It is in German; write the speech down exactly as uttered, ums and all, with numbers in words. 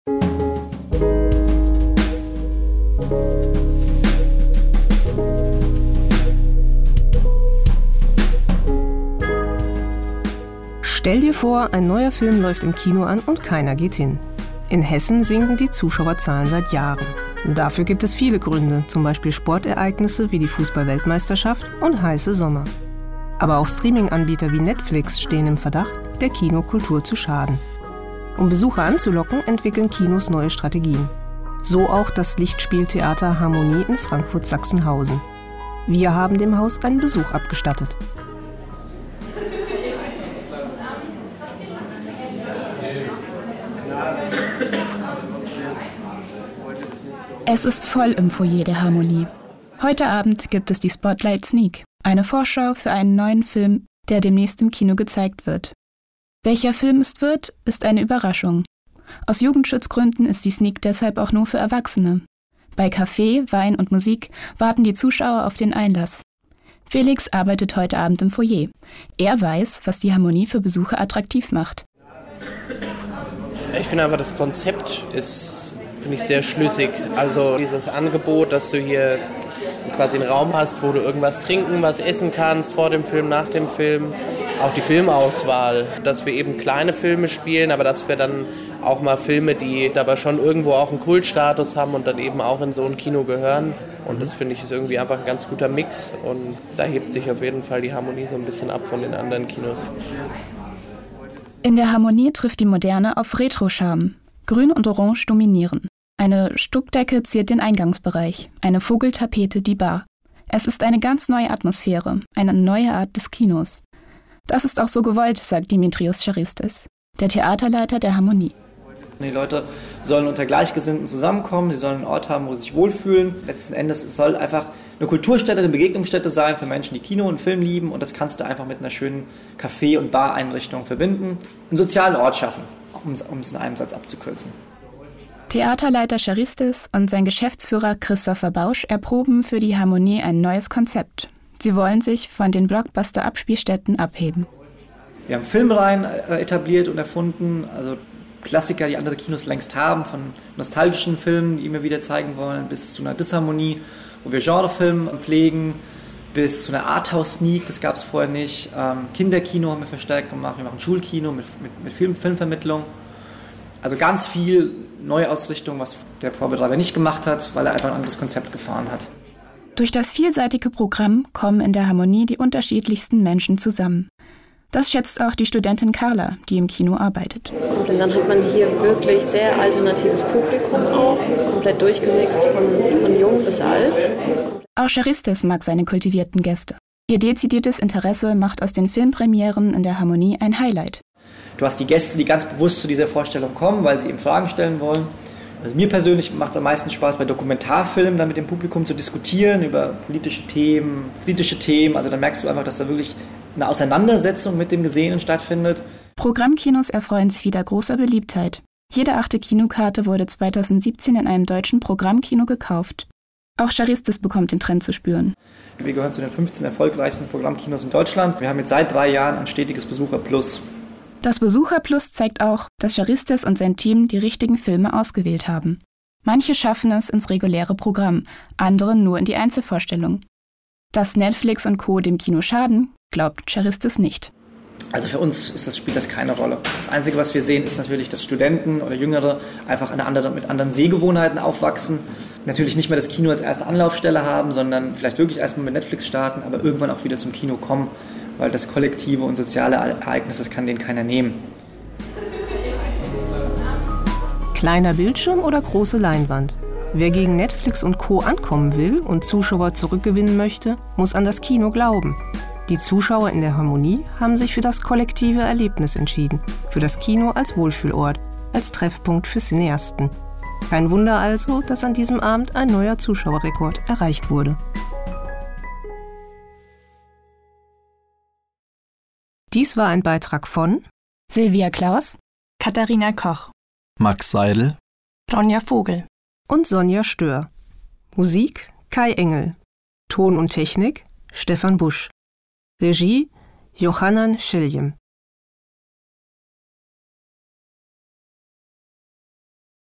Stell dir vor, ein neuer Film läuft im Kino an und keiner geht hin. In Hessen sinken die Zuschauerzahlen seit Jahren. Dafür gibt es viele Gründe, zum Beispiel Sportereignisse wie die Fußball-Weltmeisterschaft und heiße Sommer. Aber auch Streaming-Anbieter wie Netflix stehen im Verdacht, der Kinokultur zu schaden. Um Besucher anzulocken, entwickeln Kinos neue Strategien. So auch das Lichtspieltheater Harmonie in Frankfurt-Sachsenhausen. Wir haben dem Haus einen Besuch abgestattet. Es ist voll im Foyer der Harmonie. Heute Abend gibt es die Spotlight Sneak, eine Vorschau für einen neuen Film, der demnächst im Kino gezeigt wird. Welcher Film es wird, ist eine Überraschung. Aus Jugendschutzgründen ist die Sneak deshalb auch nur für Erwachsene. Bei Kaffee, Wein und Musik warten die Zuschauer auf den Einlass. Felix arbeitet heute Abend im Foyer. Er weiß, was die Harmonie für Besucher attraktiv macht. Ich finde einfach, das Konzept ist, finde ich, sehr schlüssig. Also dieses Angebot, dass du hier quasi einen Raum hast, wo du irgendwas trinken, was essen kannst, vor dem Film, nach dem Film. Auch die Filmauswahl, dass wir eben kleine Filme spielen, aber dass wir dann auch mal Filme, die dabei schon irgendwo auch einen Kultstatus haben und dann eben auch in so ein Kino gehören. Und das finde ich ist irgendwie einfach ein ganz guter Mix und da hebt sich auf jeden Fall die Harmonie so ein bisschen ab von den anderen Kinos. In der Harmonie trifft die Moderne auf Retro-Charme. Grün und Orange dominieren. Eine Stuckdecke ziert den Eingangsbereich, eine Vogeltapete die Bar. Es ist eine ganz neue Atmosphäre, eine neue Art des Kinos. Das ist auch so gewollt, sagt Dimitrios Charistis, der Theaterleiter der Harmonie. Die Leute sollen unter Gleichgesinnten zusammenkommen, sie sollen einen Ort haben, wo sie sich wohlfühlen. Letzten Endes es soll einfach eine Kulturstätte, eine Begegnungsstätte sein für Menschen, die Kino und Film lieben. Und das kannst du einfach mit einer schönen Café- und Bar-Einrichtung verbinden. Einen sozialen Ort schaffen, um es, um es in einem Satz abzukürzen. Theaterleiter Charistis und sein Geschäftsführer Christopher Bausch erproben für die Harmonie ein neues Konzept. Sie wollen sich von den Blockbuster-Abspielstätten abheben. Wir haben Filmreihen etabliert und erfunden, also Klassiker, die andere Kinos längst haben, von nostalgischen Filmen, die wir wieder zeigen wollen, bis zu einer Disharmonie, wo wir Genrefilme pflegen, bis zu einer Arthouse-Sneak, das gab es vorher nicht. Ähm, Kinderkino haben wir verstärkt gemacht, wir machen Schulkino mit, mit, mit Film, Filmvermittlung. Also ganz viel Neuausrichtung, was der Vorbetreiber nicht gemacht hat, weil er einfach ein anderes Konzept gefahren hat. Durch das vielseitige Programm kommen in der Harmonie die unterschiedlichsten Menschen zusammen. Das schätzt auch die Studentin Carla, die im Kino arbeitet. Und dann hat man hier wirklich sehr alternatives Publikum auch, komplett durchgemixt von, von jung bis alt. Auch Charistis mag seine kultivierten Gäste. Ihr dezidiertes Interesse macht aus den Filmpremieren in der Harmonie ein Highlight. Du hast die Gäste, die ganz bewusst zu dieser Vorstellung kommen, weil sie eben Fragen stellen wollen. Also mir persönlich macht es am meisten Spaß, bei Dokumentarfilmen dann mit dem Publikum zu diskutieren über politische Themen, kritische Themen. Also dann merkst du einfach, dass da wirklich eine Auseinandersetzung mit dem Gesehenen stattfindet. Programmkinos erfreuen sich wieder großer Beliebtheit. Jede achte Kinokarte wurde zweitausendsiebzehn in einem deutschen Programmkino gekauft. Auch Charistis bekommt den Trend zu spüren. Wir gehören zu den fünfzehn erfolgreichsten Programmkinos in Deutschland. Wir haben jetzt seit drei Jahren ein stetiges Besucherplus. Das Besucherplus zeigt auch, dass Charistis und sein Team die richtigen Filme ausgewählt haben. Manche schaffen es ins reguläre Programm, andere nur in die Einzelvorstellung. Dass Netflix und Co. dem Kino schaden, glaubt Charistis nicht. Also für uns ist das, spielt das keine Rolle. Das Einzige, was wir sehen, ist natürlich, dass Studenten oder Jüngere einfach eine andere, mit anderen Sehgewohnheiten aufwachsen. Natürlich nicht mehr das Kino als erste Anlaufstelle haben, sondern vielleicht wirklich erstmal mit Netflix starten, aber irgendwann auch wieder zum Kino kommen, weil das kollektive und soziale Ereignis, das kann denen keiner nehmen. Kleiner Bildschirm oder große Leinwand? Wer gegen Netflix und Co. ankommen will und Zuschauer zurückgewinnen möchte, muss an das Kino glauben. Die Zuschauer in der Harmonie haben sich für das kollektive Erlebnis entschieden, für das Kino als Wohlfühlort, als Treffpunkt für Cineasten. Kein Wunder also, dass an diesem Abend ein neuer Zuschauerrekord erreicht wurde. Dies war ein Beitrag von Silvia Klaus, Katharina Koch, Max Seidel, Ronja Vogel und Sonja Stör. Musik Kai Engel. Ton und Technik Stefan Busch. Regie Johannan Schiljem.